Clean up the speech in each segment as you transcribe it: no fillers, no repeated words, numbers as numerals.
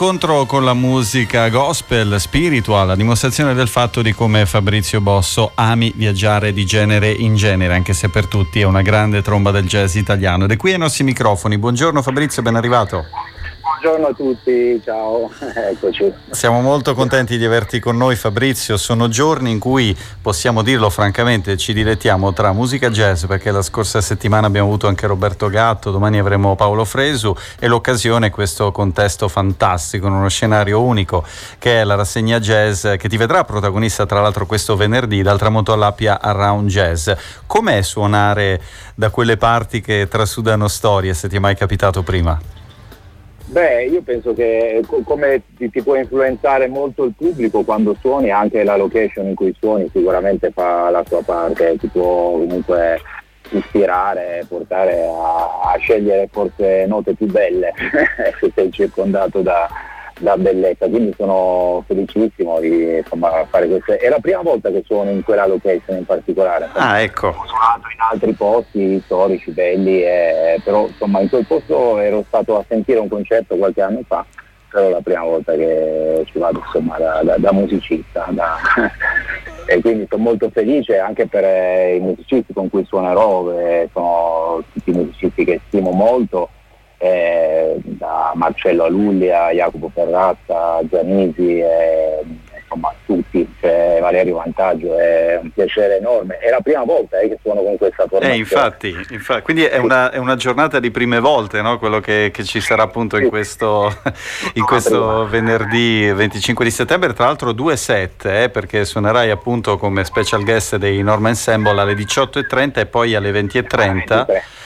incontro con la musica gospel, spiritual, a dimostrazione del fatto di come Fabrizio Bosso ami viaggiare di genere in genere, anche se per tutti è una grande tromba del jazz italiano. Ed è qui ai nostri microfoni. Buongiorno Fabrizio, ben arrivato. Buongiorno a tutti, ciao, eccoci. Siamo molto contenti di averti con noi Fabrizio, sono giorni in cui, possiamo dirlo francamente, ci dilettiamo tra musica jazz, perché la scorsa settimana abbiamo avuto anche Roberto Gatto, domani avremo Paolo Fresu e l'occasione è questo contesto fantastico, in uno scenario unico che è la rassegna jazz che ti vedrà protagonista tra l'altro questo venerdì dal tramonto all'Appia Around Jazz. Com'è suonare da quelle parti che trasudano storie, se ti è mai capitato prima? Beh, io penso che come ti può influenzare molto il pubblico quando suoni, anche la location in cui suoni sicuramente fa la sua parte, ti può comunque ispirare, portare a scegliere forse note più belle se sei circondato da bellezza, quindi sono felicissimo di fare questo. È la prima volta che suono in quella location in particolare. Ecco. Ho suonato in altri posti storici, belli, però in quel posto ero stato a sentire un concerto qualche anno fa, però è la prima volta che ci vado da musicista, e quindi sono molto felice anche per i musicisti con cui suonerò, sono tutti musicisti che stimo molto. Da Marcello Aluglia, Jacopo Ferrazza, Gianisi, tutti, cioè Valerio Vantaggio, è un piacere enorme, è la prima volta che suono con questa formazione. Infatti, quindi è una giornata di prime volte, no? Quello che ci sarà appunto in questo venerdì 25 di settembre, tra l'altro 2 set, perché suonerai appunto come special guest dei Norma Ensemble alle 18:30 e poi alle 20:30.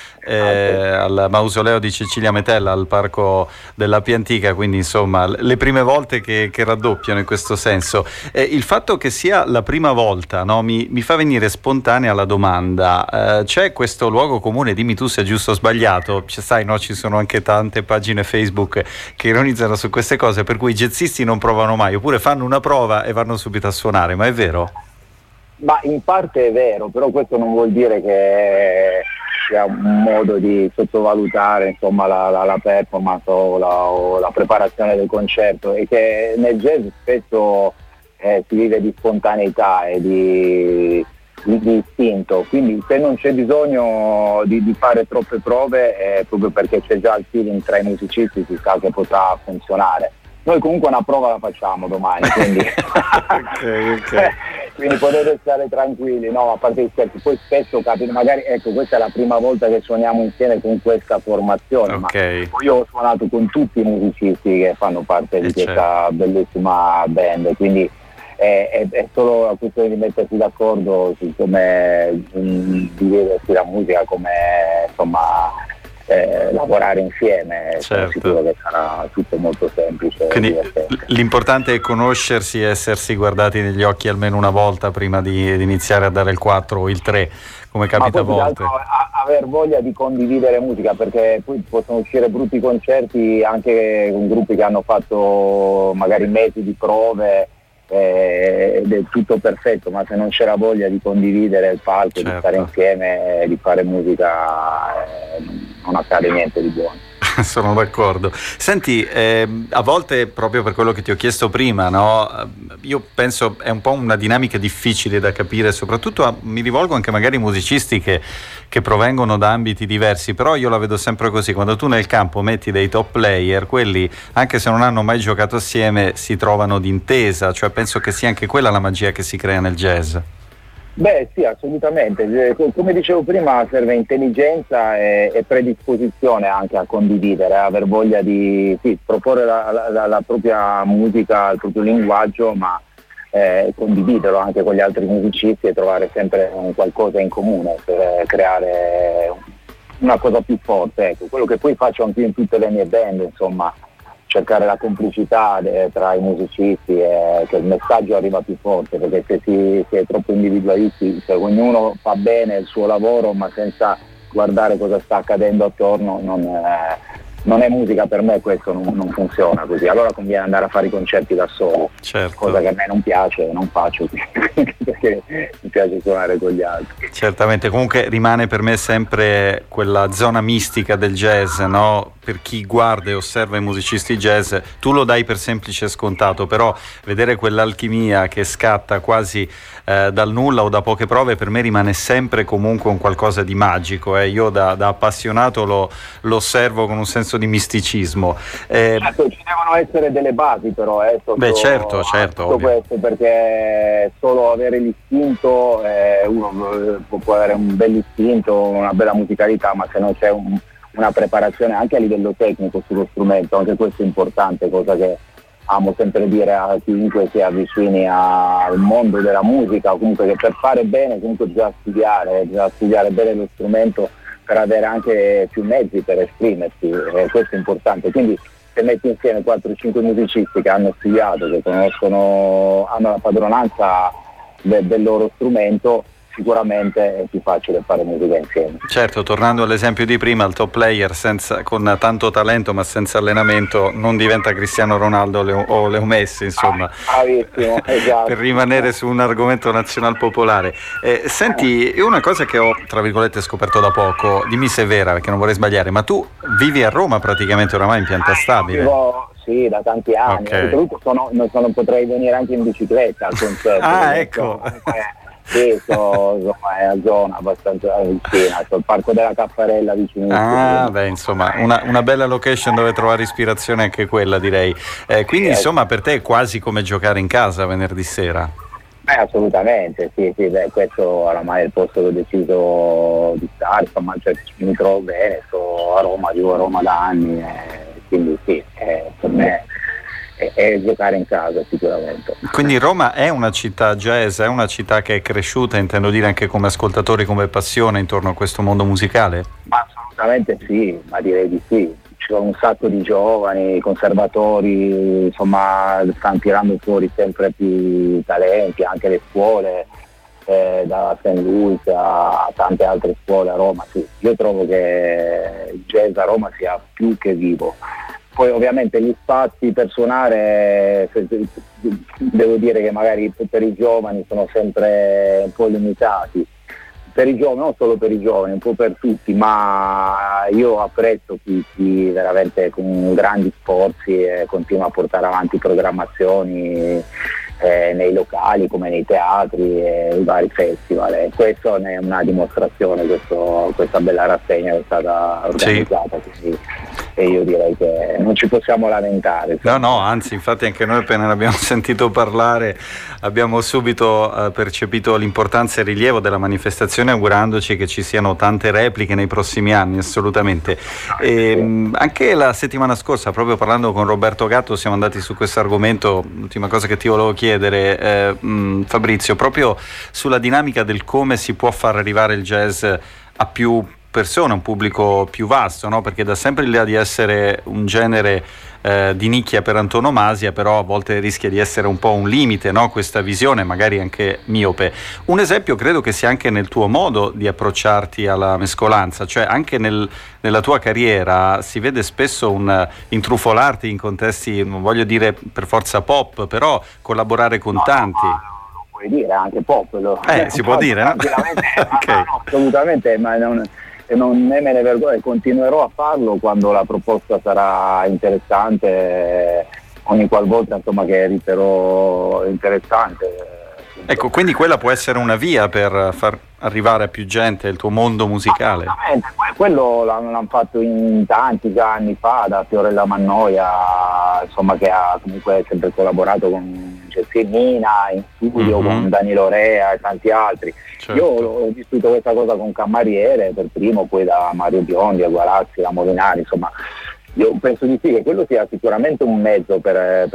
Al mausoleo di Cecilia Metella al Parco dell'Appia Antica, quindi insomma le prime volte che raddoppiano in questo senso. Il fatto che sia la prima volta, no, mi fa venire spontanea la domanda, c'è questo luogo comune, dimmi tu se è giusto o sbagliato, sai, no, ci sono anche tante pagine Facebook che ironizzano su queste cose, per cui i jazzisti non provano mai, oppure fanno una prova e vanno subito a suonare, ma è vero? Ma in parte è vero, però questo non vuol dire che sia un modo di sottovalutare la performance o la preparazione del concerto, e che nel jazz spesso si vive di spontaneità e di istinto, quindi se non c'è bisogno di fare troppe prove proprio perché c'è già il feeling tra i musicisti, si sa che potrà funzionare. Noi comunque una prova la facciamo domani, quindi okay. Quindi potete stare tranquilli, no, a parte gli scherzi. Poi spesso capita, magari, questa è la prima volta che suoniamo insieme con questa formazione, ma io ho suonato con tutti i musicisti che fanno parte di questa bellissima band, quindi è solo la questione di mettersi d'accordo su come viversi la musica, come lavorare insieme. Sono sicuro che sarà tutto molto semplice. Quindi l'importante è conoscersi e essersi guardati negli occhi almeno una volta prima di iniziare a dare il 4 o il 3, come capita a volte. Aver voglia di condividere musica, perché poi possono uscire brutti concerti anche con gruppi che hanno fatto magari mesi di prove, del tutto perfetto, ma se non c'era voglia di condividere il palco, di stare insieme, di fare musica, non accade niente di buono. Sono d'accordo. Senti, a volte proprio per quello che ti ho chiesto prima, no? Io penso è un po' una dinamica difficile da capire, soprattutto mi rivolgo anche magari ai musicisti che provengono da ambiti diversi, però io la vedo sempre così: quando tu nel campo metti dei top player, quelli anche se non hanno mai giocato assieme si trovano d'intesa, cioè penso che sia anche quella la magia che si crea nel jazz. Beh sì, assolutamente, come dicevo prima serve intelligenza e predisposizione anche a condividere, aver voglia di proporre la propria musica, il proprio linguaggio, ma condividerlo anche con gli altri musicisti e trovare sempre un qualcosa in comune per creare una cosa più forte. Ecco, quello che poi faccio anche in tutte le mie band, cercare la complicità tra i musicisti e che il messaggio arriva più forte, perché se si è troppo individualisti, se ognuno fa bene il suo lavoro ma senza guardare cosa sta accadendo attorno, non è musica per me, questo non funziona così, allora conviene andare a fare i concerti da solo, certo. Cosa che a me non piace, non faccio perché mi piace suonare con gli altri. Certamente, comunque rimane per me sempre quella zona mistica del jazz, no? Per chi guarda e osserva i musicisti jazz, tu lo dai per semplice scontato, però vedere quell'alchimia che scatta quasi dal nulla o da poche prove, per me rimane sempre comunque un qualcosa di magico. Io da appassionato lo osservo con un senso di misticismo. Certo, ci devono essere delle basi però, certo, tutto questo, perché solo avere l'istinto, uno può avere un bel istinto, una bella musicalità, ma se non c'è una preparazione anche a livello tecnico sullo strumento, anche questo è importante, cosa che amo sempre dire a chiunque si avvicini al mondo della musica, o comunque che per fare bene comunque bisogna studiare bene lo strumento per avere anche più mezzi per esprimersi, questo è importante. Quindi se metti insieme 4-5 musicisti che hanno studiato, che hanno la padronanza del loro strumento, sicuramente è più facile fare musica insieme. Certo, tornando all'esempio di prima, il top player con tanto talento ma senza allenamento non diventa Cristiano Ronaldo o Leo Messi, insomma. Bravissimo, esatto. Per rimanere su un argomento nazional popolare. Senti, una cosa che ho, tra virgolette, scoperto da poco, dimmi se è vera perché non vorrei sbagliare, ma tu vivi a Roma praticamente oramai in pianta stabile. Sì, da tanti anni. Okay. Soprattutto potrei venire anche in bicicletta al concerto. Ecco. Sì, è a zona abbastanza vicina, il parco della Caffarella vicino. Insomma, una bella location dove trovare ispirazione anche quella, direi. Quindi insomma per te è quasi come giocare in casa venerdì sera. Assolutamente, sì, questo oramai è il posto che ho deciso di stare, insomma, mi trovo bene, sto a Roma, vivo a Roma da anni, quindi sì, per me è giocare in casa sicuramente. Quindi Roma è una città jazz, è una città che è cresciuta, intendo dire anche come ascoltatori, come passione intorno a questo mondo musicale? Ma assolutamente sì, ma direi di sì. Ci sono un sacco di giovani, conservatori, insomma stanno tirando fuori sempre più talenti, anche le scuole, da St. Louis a tante altre scuole a Roma. Sì. Io trovo che il jazz a Roma sia più che vivo. Poi ovviamente gli spazi per suonare, devo dire che magari per i giovani sono sempre un po' limitati, per i giovani, non solo per i giovani, un po' per tutti, ma io apprezzo chi veramente con grandi sforzi continua a portare avanti programmazizioni nei locali come nei teatri e i vari festival, e questo ne è una dimostrazione, questa bella rassegna che è stata organizzata. Sì. Quindi, e io direi che non ci possiamo lamentare. No, anzi, infatti anche noi appena ne abbiamo sentito parlare abbiamo subito percepito l'importanza e il rilievo della manifestazione, augurandoci che ci siano tante repliche nei prossimi anni, assolutamente. Anche la settimana scorsa, proprio parlando con Roberto Gatto, siamo andati su questo argomento. L'ultima cosa che ti volevo chiedere, Fabrizio, proprio sulla dinamica del come si può far arrivare il jazz a più persone, un pubblico più vasto, no? Perché dà sempre l'idea di essere un genere di nicchia per antonomasia, però a volte rischia di essere un po' un limite, no? Questa visione magari anche miope. Un esempio credo che sia anche nel tuo modo di approcciarti alla mescolanza, cioè anche nella tua carriera si vede spesso un intrufolarti in contesti, non voglio dire per forza pop, però collaborare con tanti. Lo puoi dire, anche pop. Si può dire, no? Okay. No, assolutamente, ma non me ne vergogno, continuerò a farlo quando la proposta sarà interessante, ogni qualvolta insomma che riterrò interessante. Ecco, quindi quella può essere una via per far arrivare a più gente il tuo mondo musicale. Assolutamente, quello l'hanno fatto in tanti già anni fa, da Fiorella Mannoia, insomma, che ha comunque sempre collaborato con Mina in studio, con Danilo Rea e tanti altri. Certo. Io ho vissuto questa cosa con Cammariere per primo, poi da Mario Biondi a Gualazzi, a Molinari, insomma. Io penso di sì, che quello sia sicuramente un mezzo per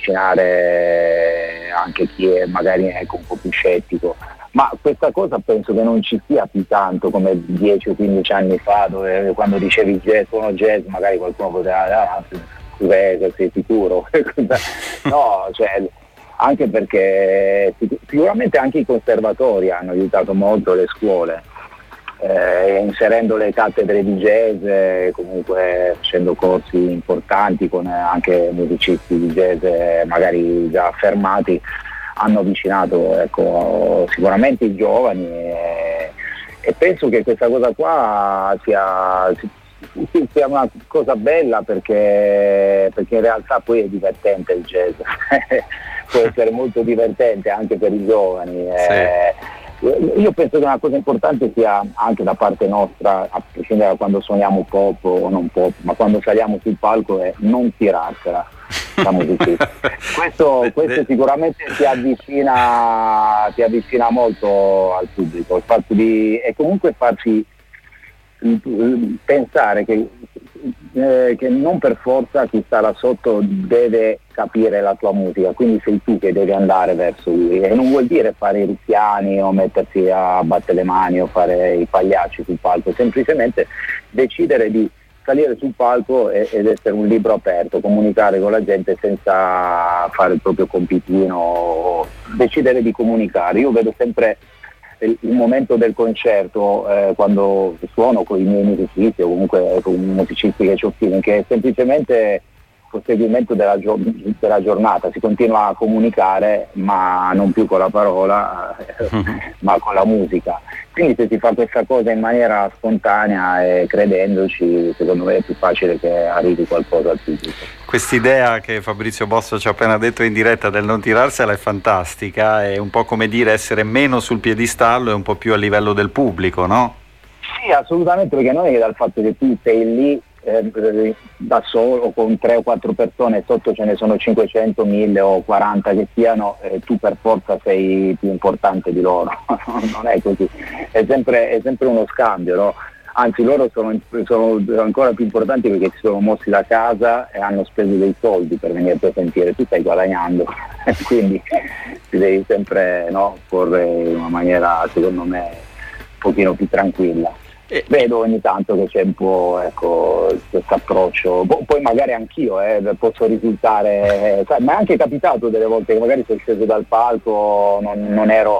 avvicinare anche chi è magari un po' più scettico, ma questa cosa penso che non ci sia più tanto come 10 o 15 anni fa, dove quando dicevi jazz, suono jazz, magari qualcuno poteva sei sicuro? No, cioè, anche perché sicuramente anche i conservatori hanno aiutato molto le scuole. inserendo le cattedre di jazz, comunque facendo corsi importanti con anche musicisti di jazz magari già affermati, hanno avvicinato, ecco, sicuramente i giovani e penso che questa cosa qua sia una cosa bella perché in realtà poi è divertente il jazz può essere molto divertente anche per i giovani. Io penso che una cosa importante sia anche da parte nostra, a prescindere da quando suoniamo pop o non pop, ma quando saliamo sul palco, è non tirarsela la musicista. Questo sicuramente ti avvicina molto al pubblico, il fatto e comunque farci pensare che non per forza chi sta là sotto deve capire la tua musica, quindi sei tu che devi andare verso lui, e non vuol dire fare i ricchiani o mettersi a battere le mani o fare i pagliacci sul palco, semplicemente decidere di salire sul palco ed essere un libro aperto, comunicare con la gente senza fare il proprio compitino, decidere di comunicare. Io vedo sempre il momento del concerto, quando suono con i miei musicisti o comunque con i musicisti che ci ottengono, che è semplicemente proseguimento della giornata, si continua a comunicare ma non più con la parola ma con la musica, quindi se si fa questa cosa in maniera spontanea e credendoci, secondo me è più facile che arrivi qualcosa al pubblico. Quest'idea che Fabrizio Bosso ci ha appena detto in diretta del non tirarsela è fantastica, è un po' come dire essere meno sul piedistallo e un po' più a livello del pubblico, no? Sì, assolutamente, perché non è che dal fatto che tu sei lì da solo con 3 o 4 persone, sotto ce ne sono 500, 1000 o 40 che siano, tu per forza sei più importante di loro. Non è così, è sempre uno scambio, no? Anzi, loro sono ancora più importanti perché si sono mossi da casa e hanno speso dei soldi per venirti a sentire, tu stai guadagnando quindi ti devi sempre, no, porre in una maniera, secondo me, un pochino più tranquilla. Vedo ogni tanto che c'è un po', ecco, questo approccio, poi magari anch'io posso risultare, sai, ma è anche capitato delle volte che magari sono sceso dal palco, non ero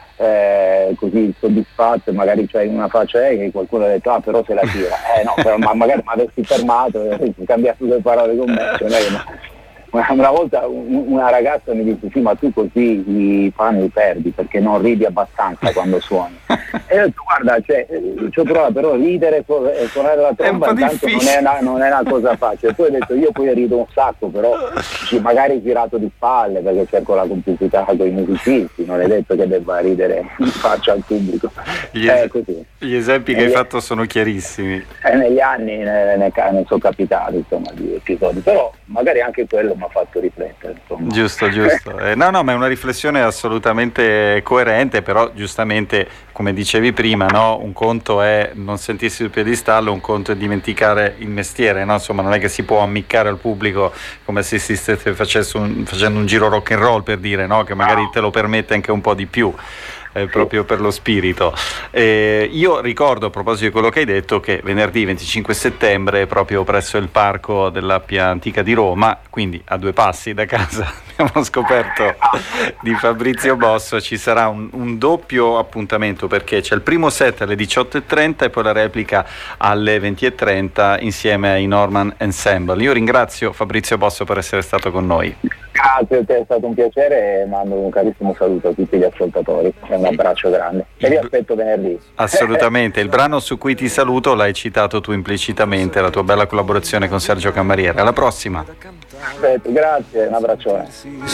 così soddisfatto, magari c'hai una faccia che qualcuno ha detto però se la tira, no, però magari mi avessi fermato e cambiato 2 parole con me, cioè, una volta una ragazza mi disse sì, ma tu così i fan li perdi perché non ridi abbastanza quando suoni. E io ho detto guarda, ci ho provato, però ridere e suonare la tromba intanto non è una cosa facile. Poi ho detto io poi rido un sacco, però magari girato di spalle perché cerco la complicità con i musicisti, non è detto che debba ridere in faccia al pubblico. Gli esempi che hai fatto sono chiarissimi. Negli anni ne sono capitati, insomma, di episodi, però magari anche quello mi ha fatto riflettere, insomma. Giusto. No, ma è una riflessione assolutamente coerente, però giustamente, come dicevi prima, no? Un conto è non sentirsi sul piedistallo, un conto è dimenticare il mestiere, no? Insomma, non è che si può ammiccare al pubblico come se si stesse facendo un giro rock and roll, per dire, no? Che magari te lo permette anche un po' di più. Proprio per lo spirito. Io ricordo, a proposito di quello che hai detto, che venerdì 25 settembre, proprio presso il parco dell'Appia Antica di Roma, quindi a 2 passi da casa, abbiamo scoperto di Fabrizio Bosso, ci sarà un doppio appuntamento, perché c'è il primo set alle 18:30 e poi la replica alle 20:30 insieme ai Norman Ensemble. Io ringrazio Fabrizio Bosso per essere stato con noi. Grazie a te, è stato un piacere e mando un carissimo saluto a tutti gli ascoltatori e un abbraccio grande. E vi aspetto venerdì. Assolutamente, il brano su cui ti saluto l'hai citato tu implicitamente, la tua bella collaborazione con Sergio Camariere. Alla prossima. Perfetto, grazie, un abbraccione.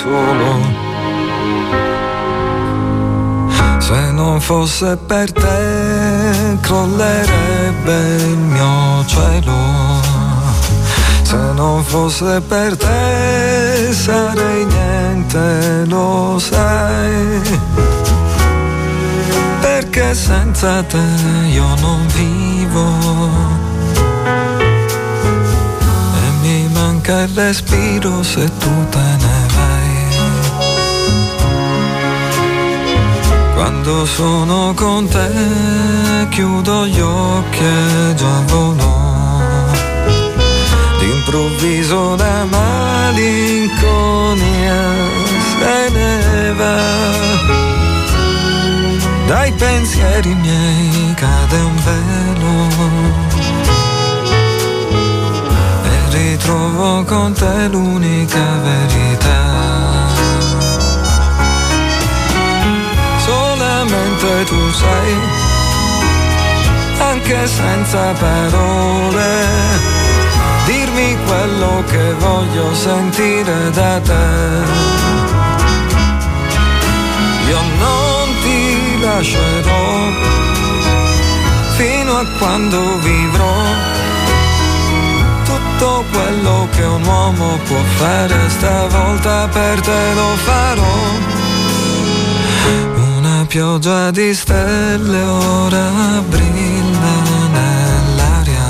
Se non fosse per te crollerebbe il mio cielo. Se non fosse per te sarei niente, lo sai, perché senza te io non vivo e mi manca il respiro se tu te ne vai. Quando sono con te chiudo gli occhi e già volo. D'improvviso la malinconia se ne va dai pensieri miei cade un velo e ritrovo con te l'unica verità. Solamente tu sai, anche senza parole, dirmi quello che voglio sentire da te. Io non ti lascerò fino a quando vivrò tutto quello che un uomo può fare, stavolta per te lo farò. Una pioggia di stelle ora brilla nell'aria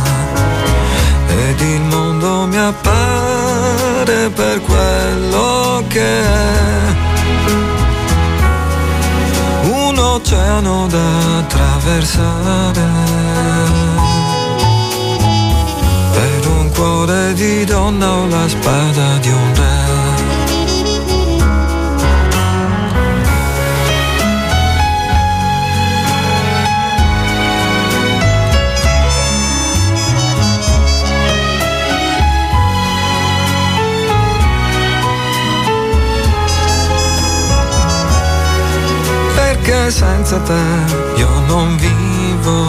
ed il mondo mi appare per quello che è. Un oceano da attraversare per un cuore di donna o la spada di un re. Che senza te io non vivo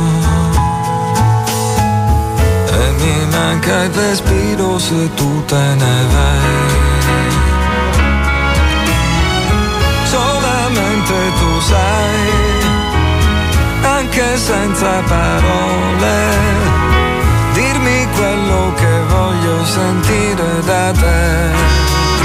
e mi manca il respiro se tu te ne vai. Solamente tu sai, anche senza parole, dirmi quello che voglio sentire da te.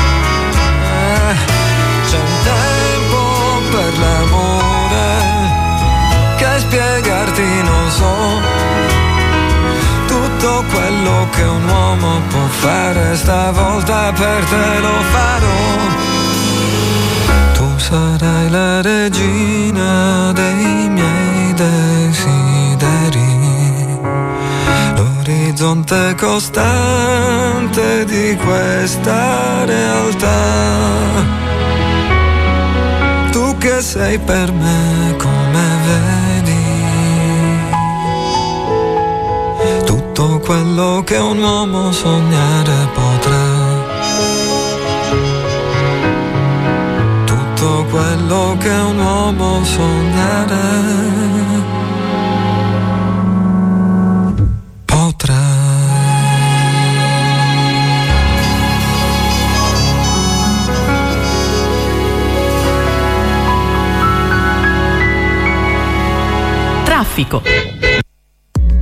C'è un tempo per l'amore che spiegarti non so, tutto quello che un uomo può fare stavolta per te lo farò. Tu sarai la regina dei miei desideri, l'orizzonte costante di questa realtà. Tu che sei per me come vedi, tutto quello che un uomo sognare potrà, tutto quello che un uomo sognare potrà. Traffico.